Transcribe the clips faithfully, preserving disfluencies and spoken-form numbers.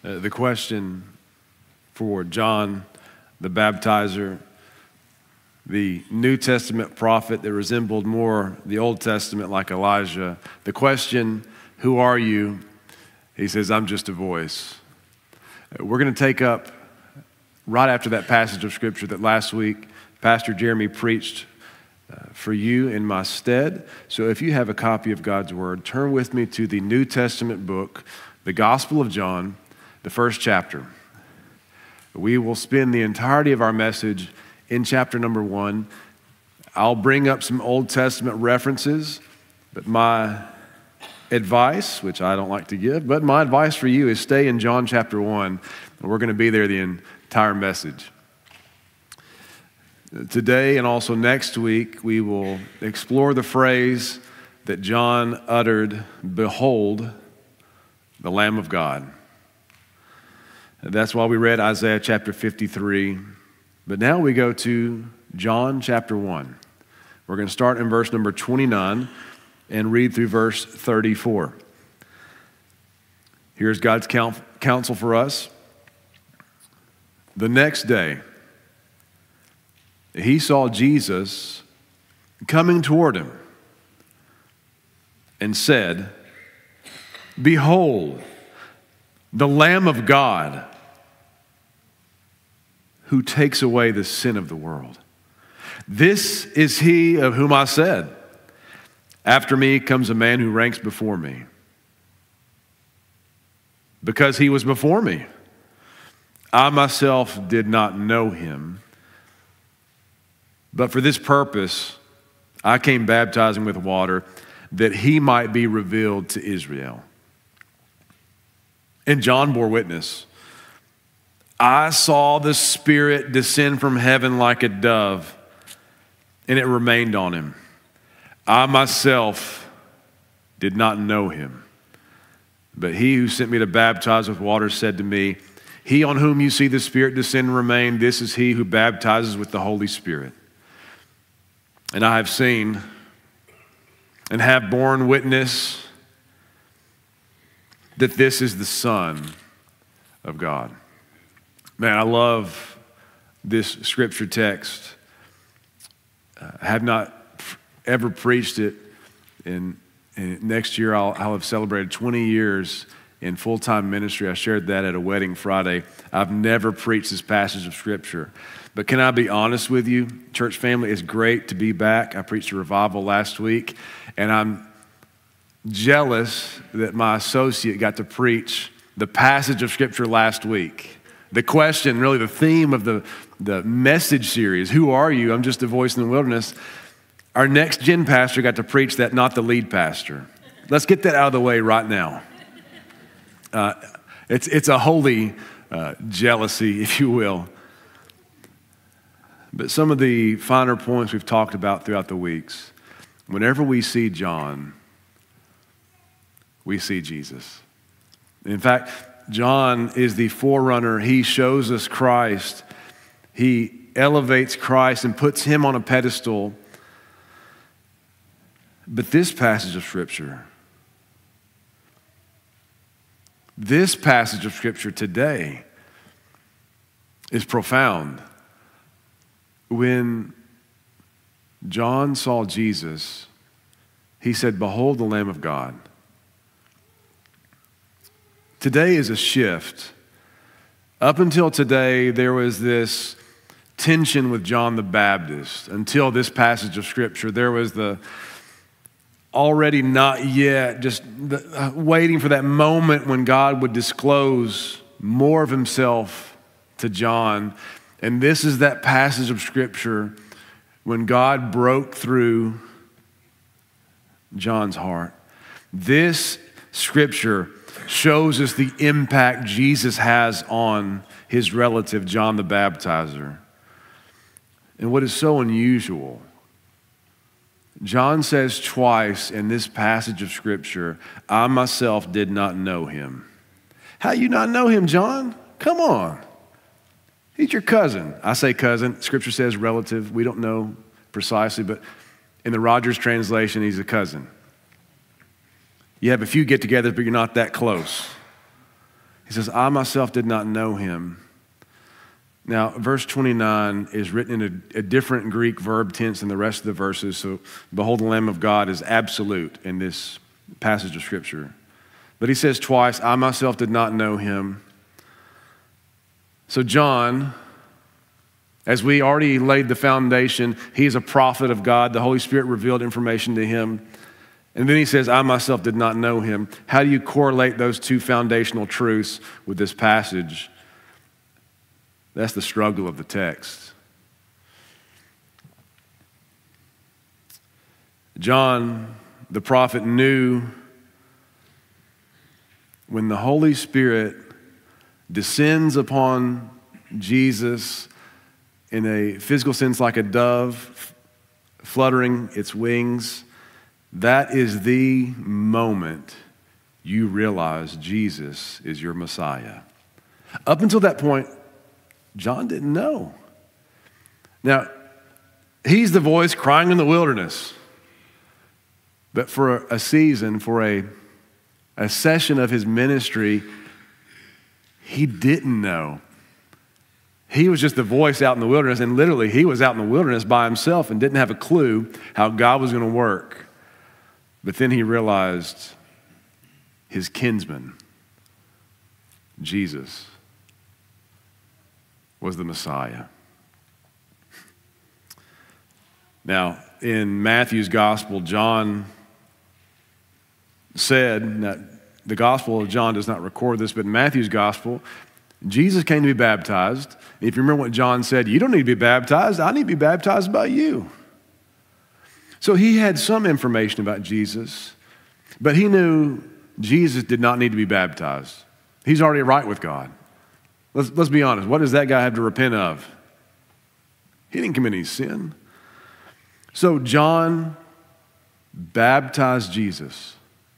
Uh, the question for John the Baptizer, the New Testament prophet that resembled more the Old Testament like Elijah, the question, who are you? He says, I'm just a voice. Uh, we're going to take up right after that passage of Scripture that last week Pastor Jeremy preached uh, for you in my stead. So if you have a copy of God's Word, turn with me to the New Testament book, the Gospel of John, the first chapter. We will spend the entirety of our message in chapter number one. I'll bring up some Old Testament references, but my advice, which I don't like to give, but my advice for you is stay in John chapter one, and we're going to be there the entire message. Today and also next week, we will explore the phrase that John uttered, "Behold, the Lamb of God." That's why we read Isaiah chapter fifty-three. But now we go to John chapter one. We're going to start in verse number twenty-nine and read through verse thirty-four. Here's God's counsel for us. The next day, he saw Jesus coming toward him and said, "Behold, the Lamb of God, who takes away the sin of the world. This is he of whom I said, after me comes a man who ranks before me, because he was before me. I myself did not know him, but for this purpose I came baptizing with water, that he might be revealed to Israel." And John bore witness. "I saw the Spirit descend from heaven like a dove, and it remained on him. I myself did not know him, but he who sent me to baptize with water said to me, 'He on whom you see the Spirit descend and remain, this is he who baptizes with the Holy Spirit.' And I have seen and have borne witness that this is the Son of God." Man, I love this scripture text. I have not ever preached it. And, and next year I'll, I'll have celebrated twenty years in full-time ministry. I shared that at a wedding Friday. I've never preached this passage of scripture. But can I be honest with you? Church family, it's great to be back. I preached a revival last week, and I'm jealous that my associate got to preach the passage of scripture last week. The question, really the theme of the, the message series, who are you? I'm just a voice in the wilderness. Our next gen pastor got to preach that, not the lead pastor. Let's get that out of the way right now. Uh, it's, it's a holy uh, jealousy, if you will. But some of the finer points we've talked about throughout the weeks, whenever we see John, we see Jesus. In fact, John is the forerunner. He shows us Christ. He elevates Christ and puts him on a pedestal. But this passage of Scripture, this passage of Scripture today is profound. When John saw Jesus, he said, "Behold the Lamb of God." Today is a shift. Up until today, there was this tension with John the Baptist. Until this passage of Scripture, there was the already not yet, just the, uh, waiting for that moment when God would disclose more of himself to John. And this is that passage of Scripture when God broke through John's heart. This Scripture shows us the impact Jesus has on his relative, John the Baptizer. And what is so unusual, John says twice in this passage of Scripture, "I myself did not know him." How you not know him, John? Come on. He's your cousin. I say cousin. Scripture says relative. We don't know precisely, but in the Rogers translation, he's a cousin. You have a few get-togethers, but you're not that close. He says, I myself did not know him. Now, verse twenty-nine is written in a, a different Greek verb tense than the rest of the verses. So, behold, the Lamb of God is absolute in this passage of Scripture. But he says twice, I myself did not know him. So John, as we already laid the foundation, he's a prophet of God. The Holy Spirit revealed information to him. And then he says, I myself did not know him. How do you correlate those two foundational truths with this passage? That's the struggle of the text. John, the prophet, knew when the Holy Spirit descends upon Jesus in a physical sense like a dove fluttering its wings, that is the moment you realize Jesus is your Messiah. Up until that point, John didn't know. Now, he's the voice crying in the wilderness. But for a season, for a, a session of his ministry, he didn't know. He was just the voice out in the wilderness, and literally he was out in the wilderness by himself and didn't have a clue how God was going to work. But then he realized his kinsman, Jesus, was the Messiah. Now, in Matthew's gospel, John said, that the gospel of John does not record this, but in Matthew's gospel, Jesus came to be baptized. If you remember what John said, you don't need to be baptized, I need to be baptized by you. So he had some information about Jesus, but he knew Jesus did not need to be baptized. He's already right with God. Let's, let's be honest. What does that guy have to repent of? He didn't commit any sin. So John baptized Jesus.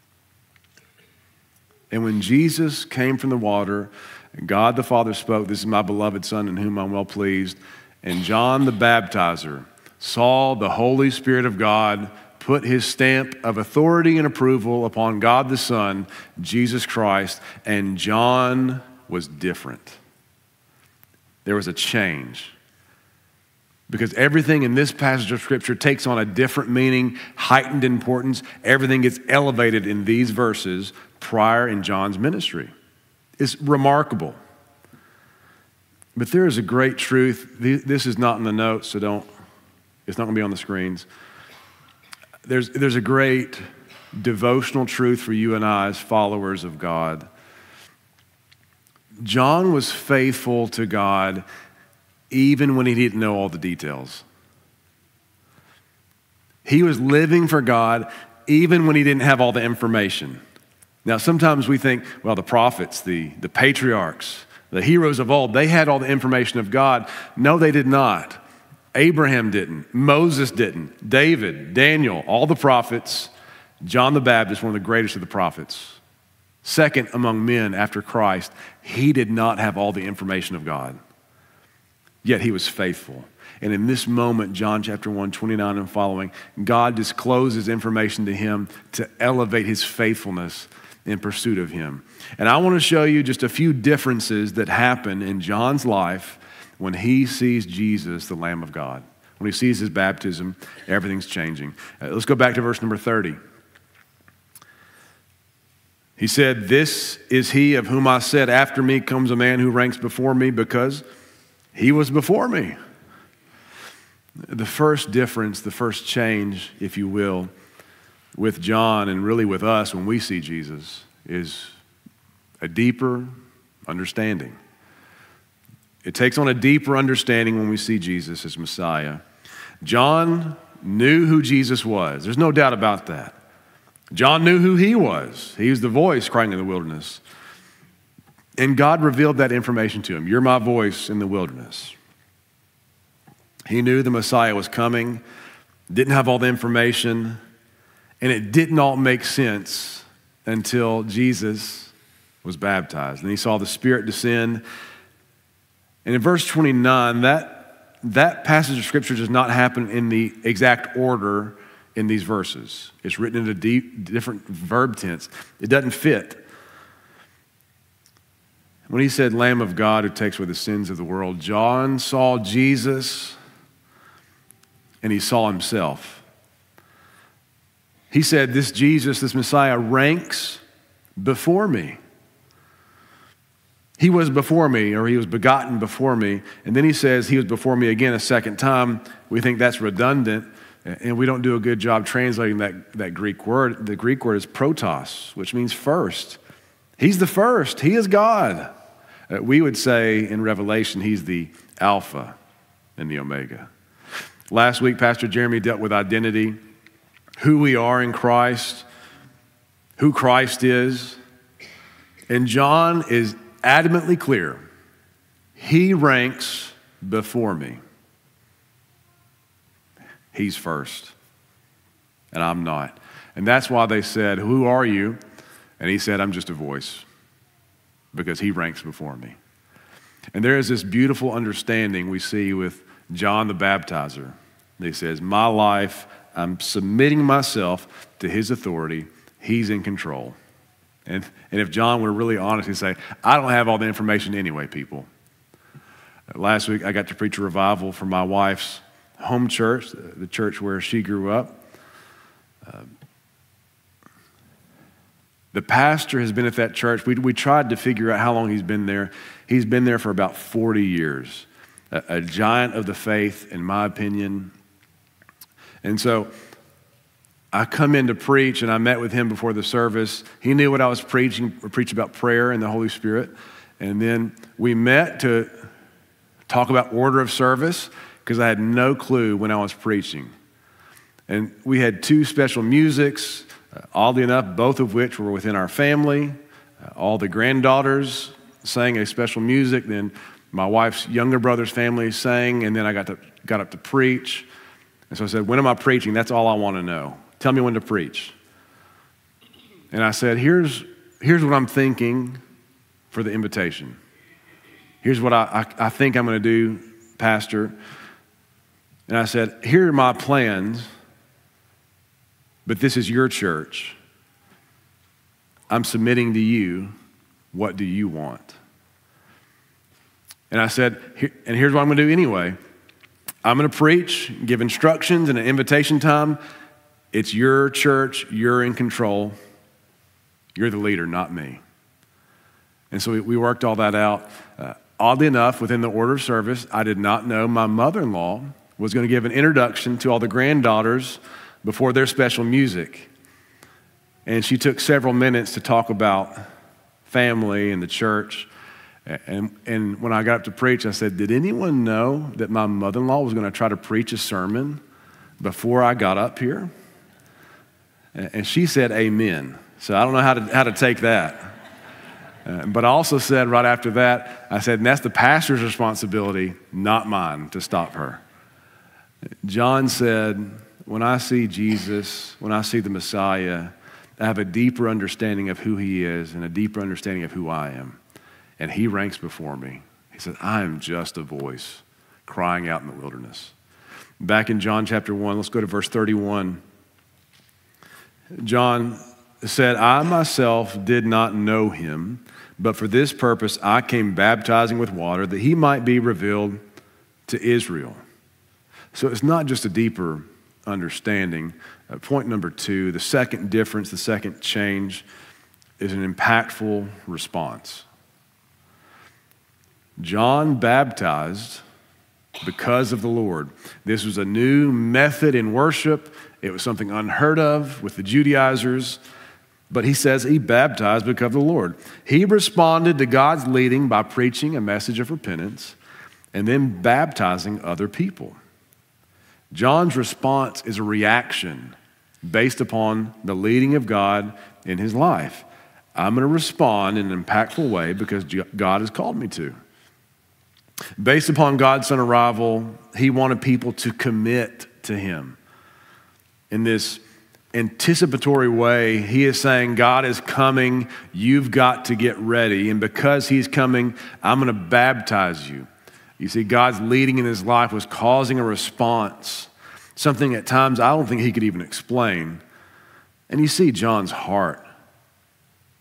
And when Jesus came from the water, and God the Father spoke, this is my beloved Son in whom I'm well pleased. And John the baptizer saw the Holy Spirit of God put his stamp of authority and approval upon God the Son, Jesus Christ, and John was different. There was a change. Because everything in this passage of Scripture takes on a different meaning, heightened importance. Everything gets elevated in these verses prior in John's ministry. It's remarkable. But there is a great truth. This is not in the notes, so don't, it's not going to be on the screens. There's, there's a great devotional truth for you and I as followers of God. John was faithful to God even when he didn't know all the details. He was living for God even when he didn't have all the information. Now, sometimes we think, well, the prophets, the, the patriarchs, the heroes of old, they had all the information of God. No, they did not. Abraham didn't. Moses didn't. David, Daniel, all the prophets. John the Baptist, one of the greatest of the prophets. Second among men after Christ, he did not have all the information of God. Yet he was faithful. And in this moment, John chapter one, twenty-nine and following, God discloses information to him to elevate his faithfulness in pursuit of him. And I want to show you just a few differences that happen in John's life when he sees Jesus, the Lamb of God. When he sees his baptism, everything's changing. Uh, let's go back to verse number thirty. He said, "This is he of whom I said, after me comes a man who ranks before me because he was before me." The first difference, the first change, if you will, with John and really with us when we see Jesus is a deeper understanding. It takes on a deeper understanding when we see Jesus as Messiah. John knew who Jesus was. There's no doubt about that. John knew who he was. He was the voice crying in the wilderness. And God revealed that information to him. You're my voice in the wilderness. He knew the Messiah was coming, didn't have all the information, and it didn't all make sense until Jesus was baptized. And he saw the Spirit descend. And in verse twenty-nine, that, that passage of Scripture does not happen in the exact order in these verses. It's written in a deep, different verb tense. It doesn't fit. When he said, Lamb of God who takes away the sins of the world, John saw Jesus and he saw himself. He said, this Jesus, this Messiah, ranks before me. He was before me, or he was begotten before me. And then he says he was before me again a second time. We think that's redundant, and we don't do a good job translating that, that Greek word. The Greek word is protos, which means first. He's the first. He is God. Uh, we would say in Revelation, he's the Alpha and the Omega. Last week, Pastor Jeremy dealt with identity, who we are in Christ, who Christ is. And John is adamantly clear. He ranks before me. He's first, and I'm not. And that's why they said, who are you? And he said, I'm just a voice, because he ranks before me. And there is this beautiful understanding we see with John the Baptizer. He says, my life, I'm submitting myself to his authority. He's in control. And, and if John were really honest, he'd say, I don't have all the information anyway, people. Last week, I got to preach a revival for my wife's home church, the church where she grew up. Uh, the pastor has been at that church. We, we tried to figure out how long he's been there. He's been there for about forty years. A, a giant of the faith, in my opinion. And so I come in to preach, and I met with him before the service. He knew what I was preaching, preach about prayer and the Holy Spirit. And then we met to talk about order of service, because I had no clue when I was preaching. And we had two special musics, uh, oddly enough, both of which were within our family. Uh, all the granddaughters sang a special music. Then my wife's younger brother's family sang, and then I got to got up to preach. And so I said, when am I preaching? That's all I want to know. Tell me when to preach. And I said, here's, here's what I'm thinking for the invitation. Here's what I, I, I think I'm going to do, Pastor. And I said, here are my plans, but this is your church. I'm submitting to you. What do you want? And I said, and here's what I'm going to do anyway. I'm going to preach, give instructions and an invitation time. It's your church. You're in control. You're the leader, not me. And so we, we worked all that out. Uh, oddly enough, within the order of service, I did not know my mother-in-law was going to give an introduction to all the granddaughters before their special music. And she took several minutes to talk about family and the church. And, and when I got up to preach, I said, did anyone know that my mother-in-law was going to try to preach a sermon before I got up here? And she said, amen. So I don't know how to, how to take that. Uh, but I also said right after that, I said, and that's the pastor's responsibility, not mine, to stop her. John said, when I see Jesus, when I see the Messiah, I have a deeper understanding of who he is and a deeper understanding of who I am. And he ranks before me. He said, I am just a voice crying out in the wilderness. Back in John chapter one, let's go to verse thirty-one. John said, I myself did not know him, but for this purpose I came baptizing with water, that he might be revealed to Israel. So it's not just a deeper understanding. Uh, point number two, the second difference, the second change is an impactful response. John baptized because of the Lord. This was a new method in worship. It was something unheard of with the Judaizers. But he says he baptized because of the Lord. He responded to God's leading by preaching a message of repentance and then baptizing other people. John's response is a reaction based upon the leading of God in his life. I'm going to respond in an impactful way because God has called me to. Based upon God's son arrival, he wanted people to commit to him. In this anticipatory way, he is saying, God is coming, you've got to get ready. And because he's coming, I'm going to baptize you. You see, God's leading in his life was causing a response, something at times I don't think he could even explain. And you see John's heart.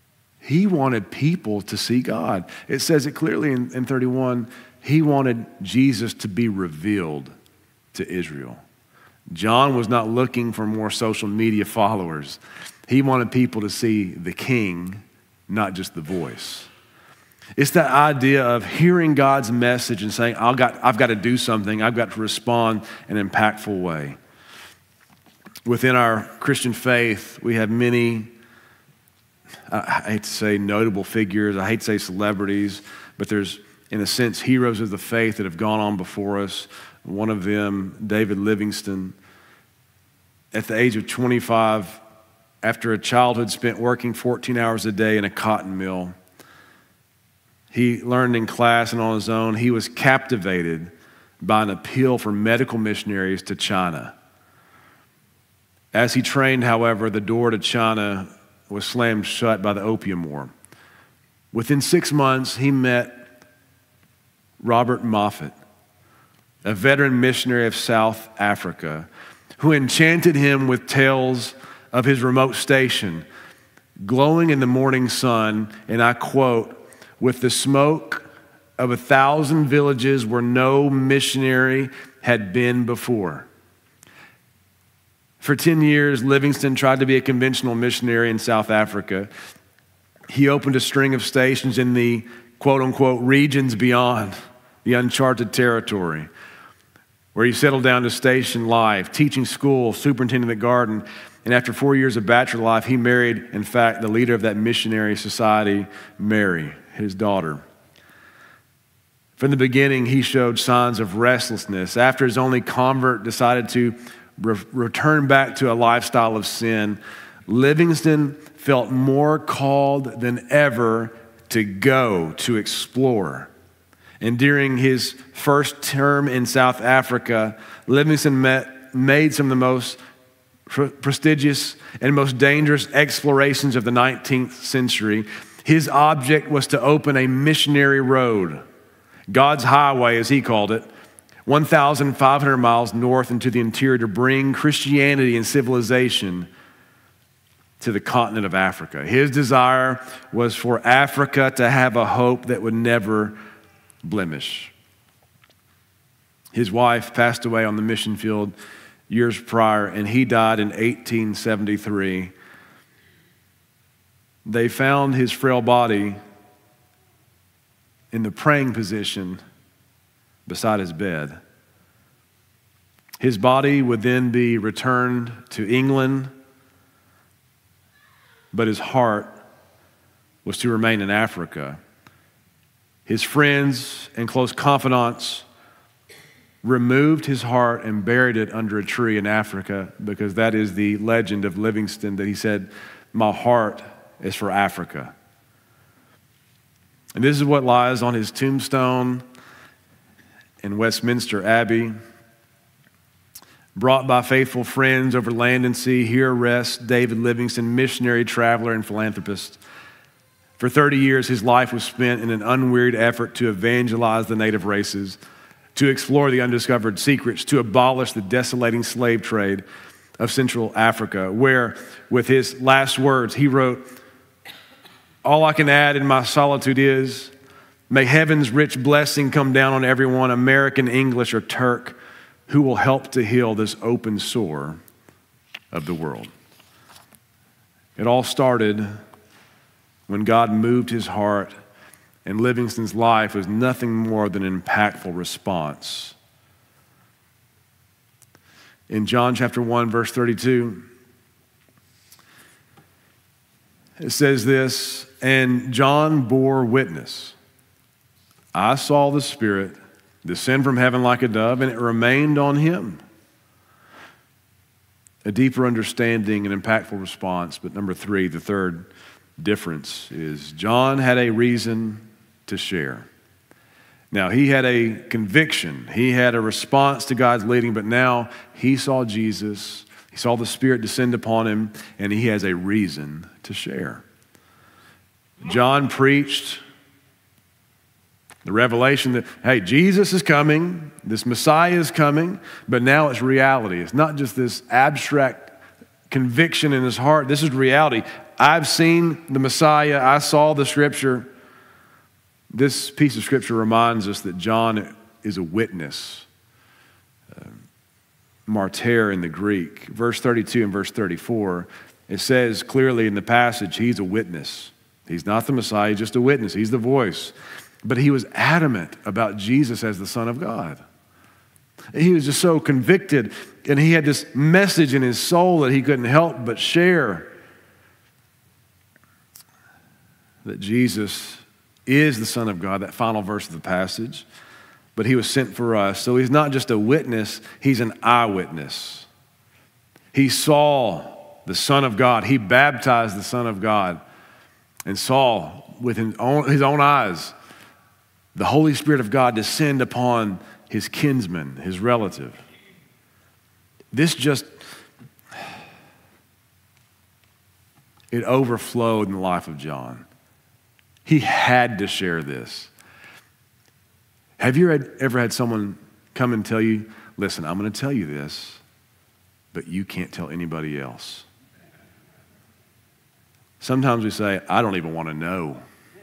He wanted people to see God. It says it clearly in, in thirty-one, he wanted Jesus to be revealed to Israel. John was not looking for more social media followers. He wanted people to see the king, not just the voice. It's that idea of hearing God's message and saying, I've got, I've got to do something. I've got to respond in an impactful way. Within our Christian faith, we have many, I hate to say notable figures, I hate to say celebrities, but there's, in a sense, heroes of the faith that have gone on before us. One of them, David Livingstone, at the age of twenty-five, after a childhood spent working fourteen hours a day in a cotton mill, he learned in class and on his own, he was captivated by an appeal for medical missionaries to China. As he trained, however, the door to China was slammed shut by the Opium War. Within six months, he met Robert Moffat, a veteran missionary of South Africa, who enchanted him with tales of his remote station, glowing in the morning sun, and I quote, with the smoke of a thousand villages where no missionary had been before. For ten years, Livingstone tried to be a conventional missionary in South Africa. He opened a string of stations in the quote-unquote regions beyond, the uncharted territory, where he settled down to station life, teaching school, superintending the garden, and after four years of bachelor life, he married, in fact, the leader of that missionary society, Mary, his daughter. From the beginning, he showed signs of restlessness. After his only convert decided to re- return back to a lifestyle of sin, Livingstone felt more called than ever to go, to explore. And during his first term in South Africa, Livingstone met, made some of the most pr- prestigious and most dangerous explorations of the nineteenth century. His object was to open a missionary road, God's highway, as he called it, one thousand five hundred miles north into the interior to bring Christianity and civilization to the continent of Africa. His desire was for Africa to have a hope that would never blemish. His wife passed away on the mission field years prior, and he died in eighteen seventy-three. They found his frail body in the praying position beside his bed. His body would then be returned to England, but his heart was to remain in Africa. His friends and close confidants removed his heart and buried it under a tree in Africa, because that is the legend of Livingstone, that he said, my heart is for Africa. And this is what lies on his tombstone in Westminster Abbey. Brought by faithful friends over land and sea, here rests David Livingstone, missionary, traveler, and philanthropist. For thirty years, his life was spent in an unwearied effort to evangelize the native races, to explore the undiscovered secrets, to abolish the desolating slave trade of Central Africa, where, with his last words, he wrote, all I can add in my solitude is, may heaven's rich blessing come down on everyone, American, English, or Turk, who will help to heal this open sore of the world. It all started when God moved his heart, and Livingstone's life was nothing more than an impactful response. In John chapter one, verse thirty-two, it says this, and John bore witness. I saw the Spirit descend from heaven like a dove, and it remained on him. A deeper understanding and impactful response. But number three, the third difference is John had a reason to share. Now, he had a conviction. He had a response to God's leading, but now he saw Jesus. He saw the Spirit descend upon him, and he has a reason to share. John preached the revelation that, hey, Jesus is coming, this Messiah is coming, but now it's reality. It's not just this abstract conviction in his heart. This is reality. I've seen the Messiah. I saw the scripture. This piece of scripture reminds us that John is a witness. Uh, martyr in the Greek. Verse thirty-two and verse thirty-four, it says clearly in the passage, he's a witness. He's not the Messiah, he's just a witness. He's the voice. But he was adamant about Jesus as the Son of God. He was just so convicted, and he had this message in his soul that he couldn't help but share. That Jesus is the Son of God, that final verse of the passage. But he was sent for us. So he's not just a witness, he's an eyewitness. He saw the Son of God. He baptized the Son of God and saw with his own, his own eyes the Holy Spirit of God descend upon his kinsman, his relative. This just, it overflowed in the life of John. He had to share this. Have you ever had someone come and tell you, listen, I'm going to tell you this, but you can't tell anybody else? Sometimes we say, I don't even want to know.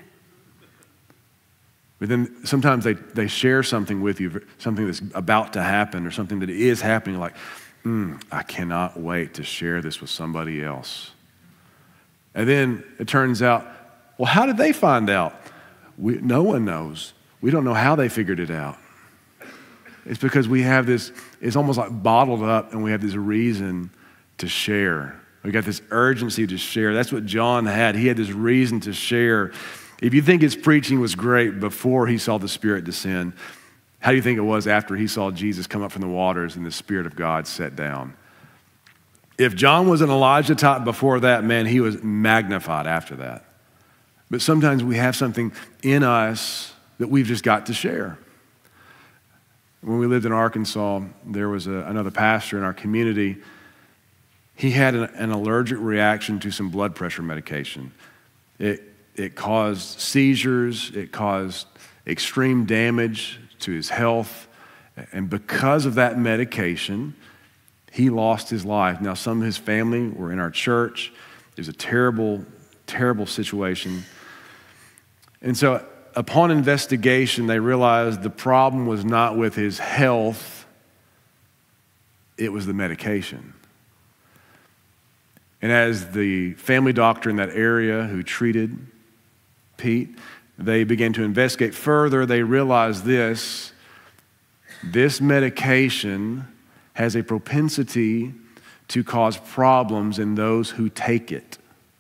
But then sometimes they, they share something with you, something that's about to happen or something that is happening, like, mm, I cannot wait to share this with somebody else. And then it turns out, well, how did they find out? We, no one knows. We don't know how they figured it out. It's because we have this, it's almost like bottled up, and we have this reason to share. We got this urgency to share. That's what John had. He had this reason to share. If you think his preaching was great before he saw the Spirit descend, how do you think it was after he saw Jesus come up from the waters and the Spirit of God sat down? If John was an Elijah type before that, man, he was magnified after that. But sometimes we have something in us that we've just got to share. When we lived in Arkansas, there was a, another pastor in our community. He had an, an allergic reaction to some blood pressure medication. It, it caused seizures. It caused extreme damage to his health. And because of that medication, he lost his life. Now, some of his family were in our church. It was a terrible, terrible situation. And so upon investigation, they realized the problem was not with his health, it was the medication. And as the family doctor in that area who treated Pete, they began to investigate further. They realized this, this medication has a propensity to cause problems in those who take it.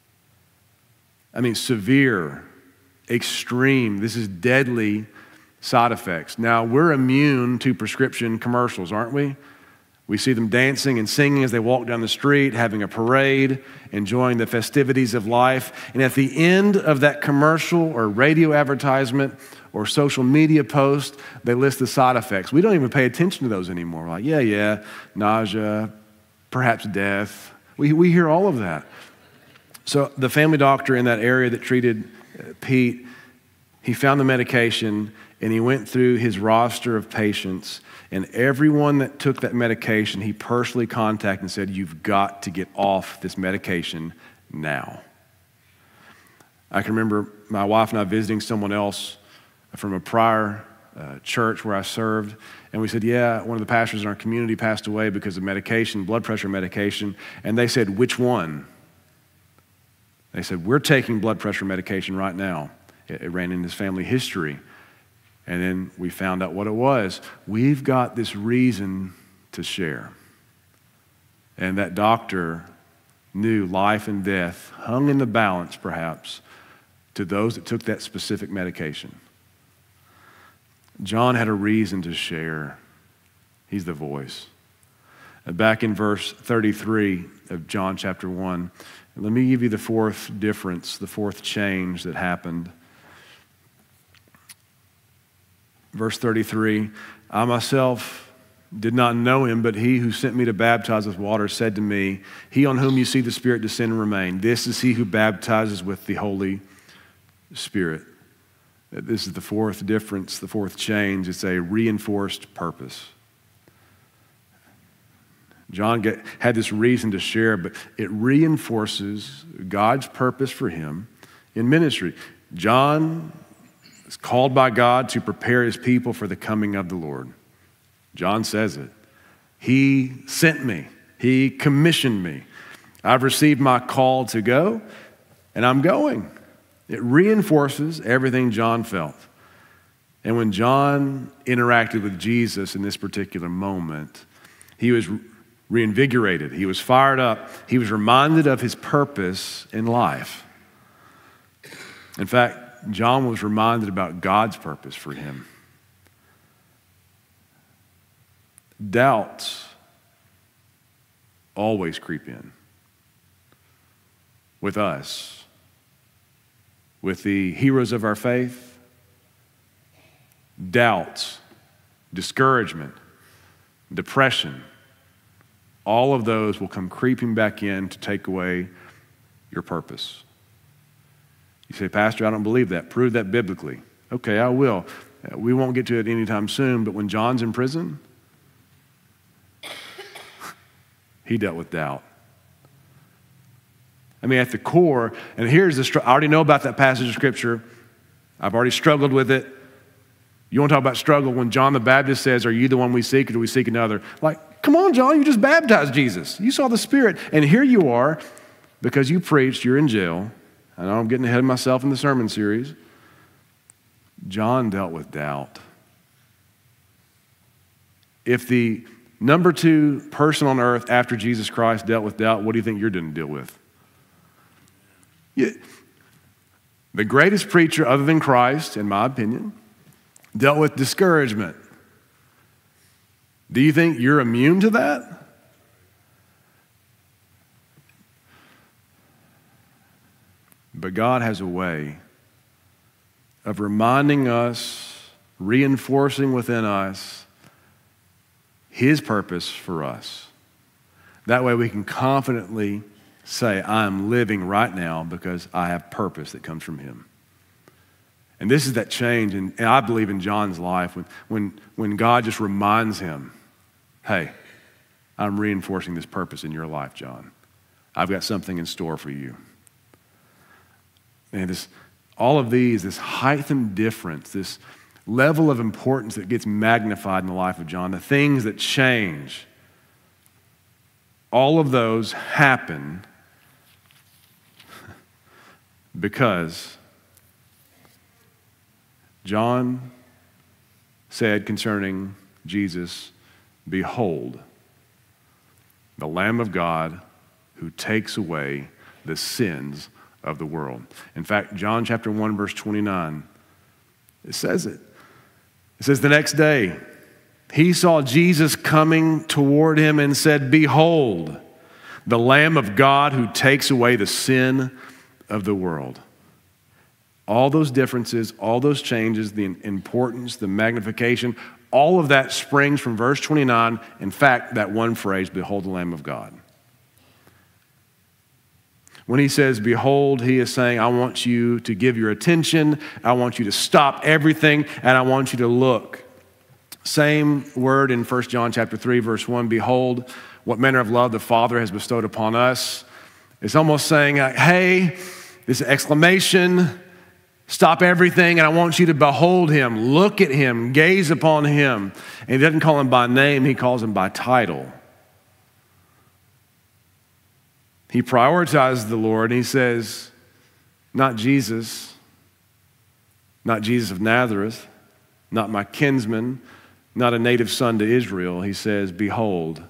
I mean, severe, extreme, this is deadly side effects. Now, we're immune to prescription commercials, aren't we? We see them dancing and singing as they walk down the street, having a parade, enjoying the festivities of life. And at the end of that commercial or radio advertisement or social media post, they list the side effects. We don't even pay attention to those anymore. We're like, yeah, yeah, nausea, perhaps death. We, we hear all of that. So the family doctor in that area that treated Pete, he found the medication and he went through his roster of patients, and everyone that took that medication, he personally contacted and said, you've got to get off this medication now. I can remember my wife and I visiting someone else from a prior uh, church where I served, and we said, yeah, one of the pastors in our community passed away because of medication, blood pressure medication, and they said, which one? They said, we're taking blood pressure medication right now. It, it ran in his family history. And then we found out what it was. We've got this reason to share. And that doctor knew life and death hung in the balance, perhaps, to those that took that specific medication. John had a reason to share. He's the voice. Back in verse thirty-three of John chapter one, let me give you the fourth difference, the fourth change that happened. Verse thirty-three, I myself did not know him, but he who sent me to baptize with water said to me, he on whom you see the Spirit descend and remain, this is he who baptizes with the Holy Spirit. This is the fourth difference, the fourth change. It's a reinforced purpose. John get, had this reason to share, but it reinforces God's purpose for him in ministry. John is called by God to prepare his people for the coming of the Lord. John says it. He sent me. He commissioned me. I've received my call to go, and I'm going. It reinforces everything John felt. And when John interacted with Jesus in this particular moment, he was reinvigorated. He was fired up. He was reminded of his purpose in life. In fact, John was reminded about God's purpose for him. Doubts always creep in with us, with the heroes of our faith. Doubts, discouragement, depression, all of those will come creeping back in to take away your purpose. You say, Pastor, I don't believe that. Prove that biblically. Okay, I will. We won't get to it anytime soon, but when John's in prison, he dealt with doubt. I mean, at the core, and here's the, str- I already know about that passage of Scripture. I've already struggled with it. You want to talk about struggle when John the Baptist says, are you the one we seek or do we seek another? Like, come on, John, you just baptized Jesus. You saw the Spirit. And here you are, because you preached, you're in jail. I know I'm getting ahead of myself in the sermon series. John dealt with doubt. If the number two person on earth after Jesus Christ dealt with doubt, what do you think you're going to deal with? Yeah. The greatest preacher other than Christ, in my opinion, dealt with discouragement. Do you think you're immune to that? But God has a way of reminding us, reinforcing within us His purpose for us. That way we can confidently say, I am living right now because I have purpose that comes from Him. And this is that change, and, and I believe in John's life, when, when, when God just reminds him, hey, I'm reinforcing this purpose in your life, John. I've got something in store for you. And this, all of these, this heightened difference, this level of importance that gets magnified in the life of John, the things that change, all of those happen because John said concerning Jesus, behold, the Lamb of God who takes away the sins of the world. In fact, John chapter one, verse twenty-nine, it says it. It says the next day, he saw Jesus coming toward him and said, behold, the Lamb of God who takes away the sin of the world. All those differences, all those changes, the importance, the magnification, all of that springs from verse twenty-nine. In fact, that one phrase, behold the Lamb of God. When he says, behold, he is saying, I want you to give your attention, I want you to stop everything, and I want you to look. Same word in First John chapter three, verse one, behold, what manner of love the Father has bestowed upon us. It's almost saying, hey, this exclamation, stop everything, and I want you to behold him, look at him, gaze upon him. And he doesn't call him by name, he calls him by title. He prioritizes the Lord, and he says, not Jesus, not Jesus of Nazareth, not my kinsman, not a native son to Israel. He says, behold,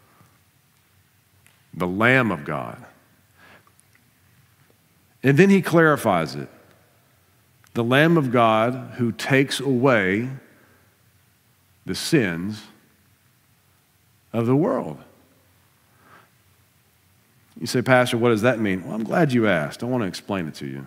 the Lamb of God. And then he clarifies it. The Lamb of God who takes away the sins of the world. You say, Pastor, what does that mean? Well, I'm glad you asked. I want to explain it to you.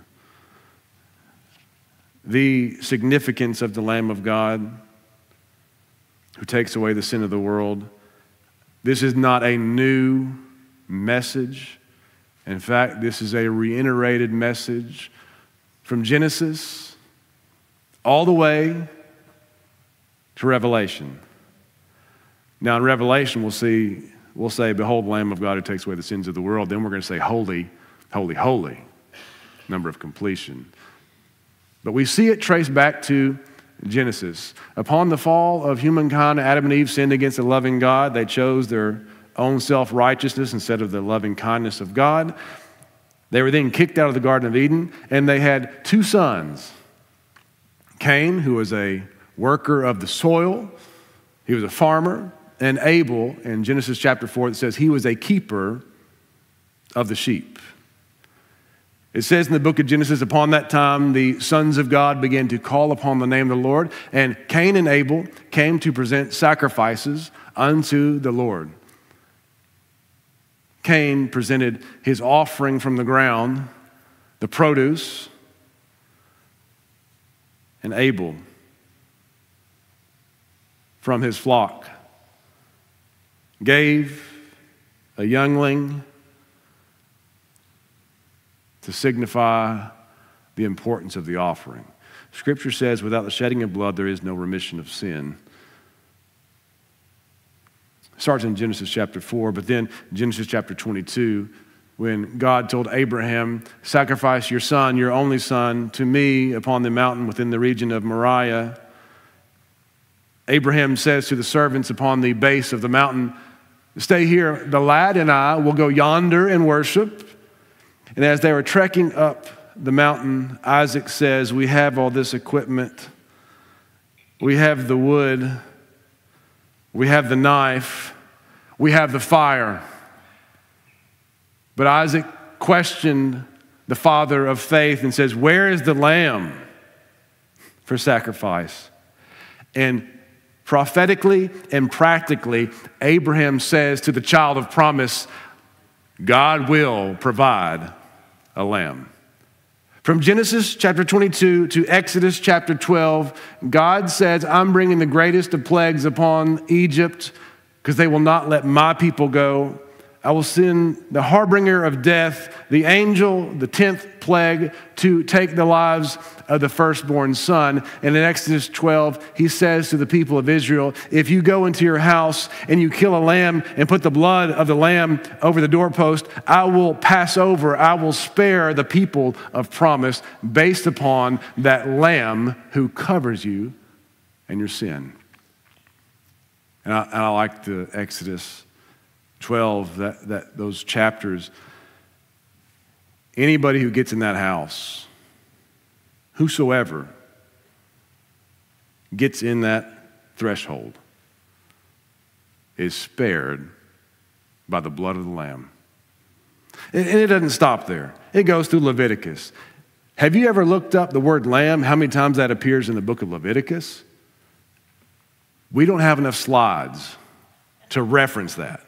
The significance of the Lamb of God who takes away the sin of the world, this is not a new message. In fact, this is a reiterated message from Genesis all the way to Revelation. Now in Revelation, we'll see we'll say, behold, the Lamb of God who takes away the sins of the world. Then we're going to say, holy, holy, holy, number of completion. But we see it traced back to Genesis. Upon the fall of humankind, Adam and Eve sinned against the loving God. They chose their own self-righteousness instead of the loving kindness of God. They were then kicked out of the Garden of Eden, and they had two sons. Cain, who was a worker of the soil, he was a farmer, and Abel, in Genesis chapter four, it says he was a keeper of the sheep. It says in the book of Genesis, upon that time, the sons of God began to call upon the name of the Lord, and Cain and Abel came to present sacrifices unto the Lord. Cain presented his offering from the ground, the produce, and Abel from his flock gave a youngling to signify the importance of the offering. Scripture says, without the shedding of blood, there is no remission of sin. It starts in Genesis chapter four, but then Genesis chapter twenty-two, when God told Abraham, sacrifice your son, your only son, to me upon the mountain within the region of Moriah. Abraham says to the servants upon the base of the mountain, stay here, the lad and I will go yonder and worship. And as they were trekking up the mountain, Isaac says, we have all this equipment. We have the wood. We have the knife. We have the fire. But Isaac questioned the father of faith and says, where is the lamb for sacrifice? And prophetically and practically, Abraham says to the child of promise, God will provide a lamb. From Genesis chapter twenty-two to Exodus chapter twelve, God says, I'm bringing the greatest of plagues upon Egypt because they will not let my people go. I will send the harbinger of death, the angel, the tenth plague, to take the lives of the firstborn son. And in Exodus twelve, he says to the people of Israel, if you go into your house and you kill a lamb and put the blood of the lamb over the doorpost, I will pass over, I will spare the people of promise based upon that lamb who covers you and your sin. And I, and I like the Exodus twelve, that, that those chapters. Anybody who gets in that house, whosoever gets in that threshold, is spared by the blood of the Lamb. And, and it doesn't stop there. It goes through Leviticus. Have you ever looked up the word lamb, how many times that appears in the book of Leviticus? We don't have enough slides to reference that.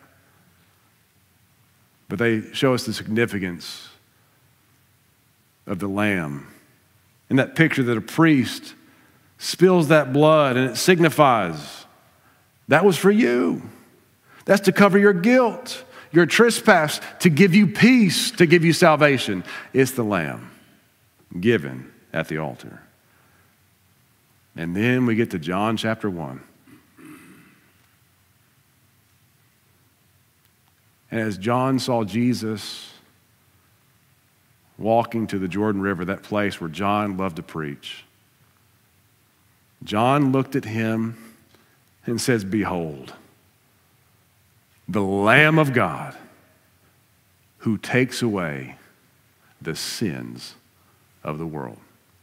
But they show us the significance of the lamb. In that picture that a priest spills that blood and it signifies that was for you. That's to cover your guilt, your trespass, to give you peace, to give you salvation. It's the lamb given at the altar. And then we get to John chapter one. And as John saw Jesus walking to the Jordan River, that place where John loved to preach, John looked at him and says, behold, the Lamb of God who takes away the sins of the world.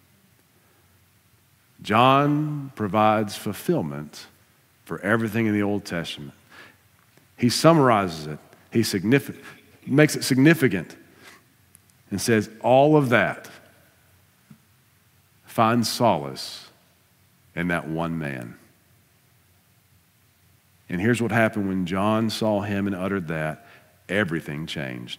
John provides fulfillment for everything in the Old Testament. He summarizes it. He significant, makes it significant and says all of that finds solace in that one man. And here's what happened when John saw him and uttered that. Everything changed.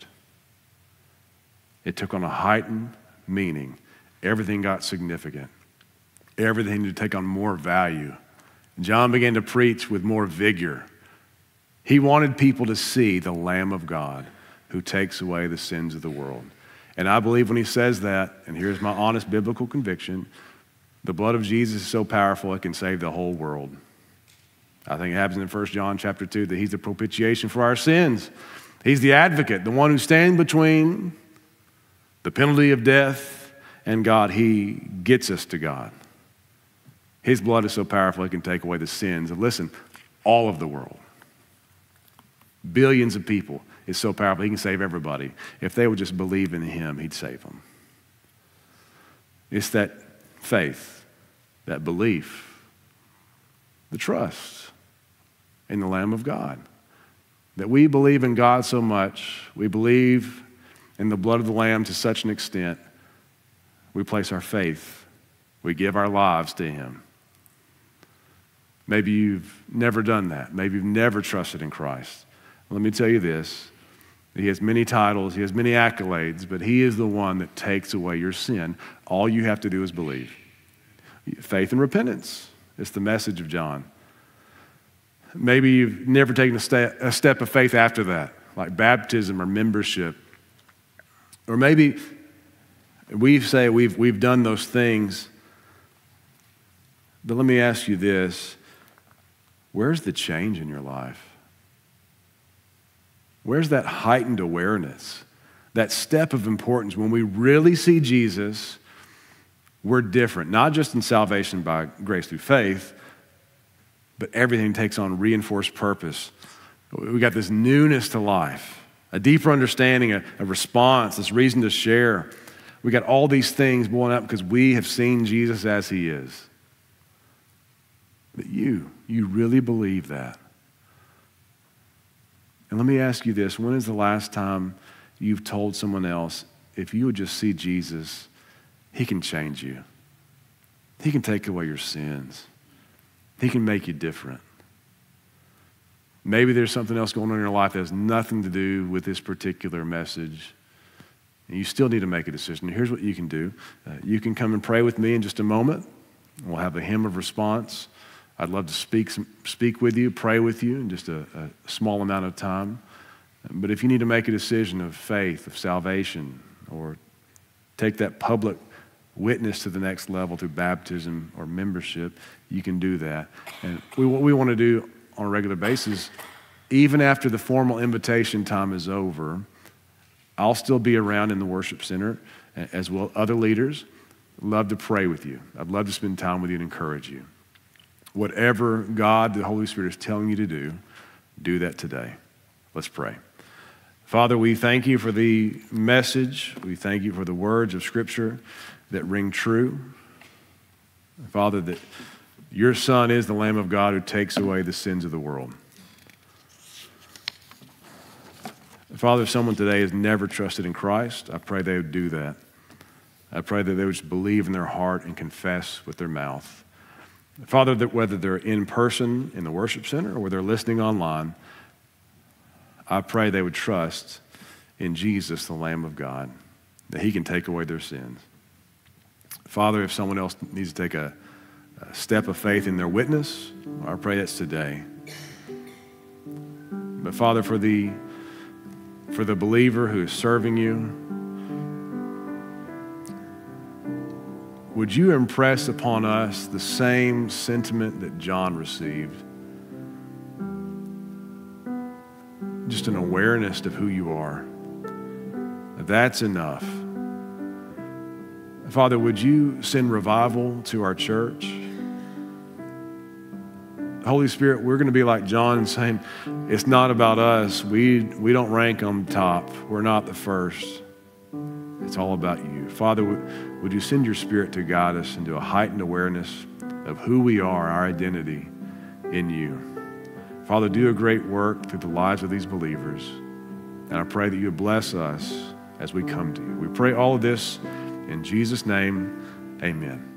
It took on a heightened meaning. Everything got significant. Everything to take on more value. John began to preach with more vigor. He wanted people to see the Lamb of God who takes away the sins of the world. And I believe when he says that, and here's my honest biblical conviction, the blood of Jesus is so powerful it can save the whole world. I think it happens in First John chapter two that he's the propitiation for our sins. He's the advocate, the one who stands between the penalty of death and God. He gets us to God. His blood is so powerful it can take away the sins of, listen, all of the world. Billions of people. It's so powerful. He can save everybody. If they would just believe in him, he'd save them. It's that faith, that belief, the trust in the Lamb of God. That we believe in God so much, we believe in the blood of the Lamb to such an extent, we place our faith, we give our lives to him. Maybe you've never done that. Maybe you've never trusted in Christ. Let me tell you this. He has many titles, he has many accolades, but he is the one that takes away your sin. All you have to do is believe. Faith and repentance. It's the message of John. Maybe you've never taken a step, a step of faith after that, like baptism or membership. Or maybe we say we've, we've done those things, but let me ask you this. Where's the change in your life? Where's that heightened awareness, that step of importance when we really see Jesus, we're different, not just in salvation by grace through faith, but everything takes on reinforced purpose. We got this newness to life, a deeper understanding, a, a response, this reason to share. We got all these things blowing up because we have seen Jesus as he is. But you, you really believe that. And let me ask you this, when is the last time you've told someone else, if you would just see Jesus, he can change you. He can take away your sins. He can make you different. Maybe there's something else going on in your life that has nothing to do with this particular message. And you still need to make a decision. Here's what you can do. Uh, you can come and pray with me in just a moment. We'll have a hymn of response. I'd love to speak speak with you, pray with you in just a, a small amount of time. But if you need to make a decision of faith, of salvation, or take that public witness to the next level through baptism or membership, you can do that. And we, what we want to do on a regular basis, even after the formal invitation time is over, I'll still be around in the worship center, as well other leaders. Love to pray with you. I'd love to spend time with you and encourage you. Whatever God, the Holy Spirit, is telling you to do, do that today. Let's pray. Father, we thank you for the message. We thank you for the words of Scripture that ring true. Father, that your Son is the Lamb of God who takes away the sins of the world. Father, if someone today has never trusted in Christ, I pray they would do that. I pray that they would just believe in their heart and confess with their mouth. Father, that whether they're in person in the worship center or whether they're listening online, I pray they would trust in Jesus, the Lamb of God, that he can take away their sins. Father, if someone else needs to take a, a step of faith in their witness, I pray that's today. But Father, for the, for the believer who is serving you, would you impress upon us the same sentiment that John received? Just an awareness of who you are. That's enough. Father, would you send revival to our church? Holy Spirit, we're going to be like John saying, it's not about us. We, we don't rank on top. We're not the first. It's all about you. Father, would you send your Spirit to guide us into a heightened awareness of who we are, our identity in you. Father, do a great work through the lives of these believers. And I pray that you would bless us as we come to you. We pray all of this in Jesus' name, amen.